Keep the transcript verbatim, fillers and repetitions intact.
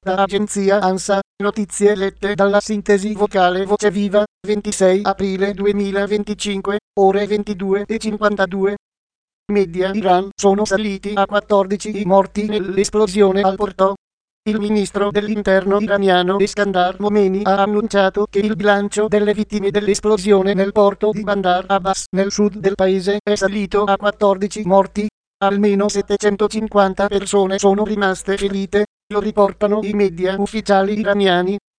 Da agenzia ANSA, notizie lette dalla sintesi vocale Voce Viva, ventisei aprile duemilaventicinque, ore ventidue e cinquantadue. Media Iran, sono saliti a quattordici i morti nell'esplosione al porto. Il ministro dell'interno iraniano Eskandar Momeni ha annunciato che il bilancio delle vittime dell'esplosione nel porto di Bandar Abbas, nel sud del paese, è salito a quattordici morti. Almeno settecentocinquanta persone sono rimaste ferite, lo riportano i media ufficiali iraniani.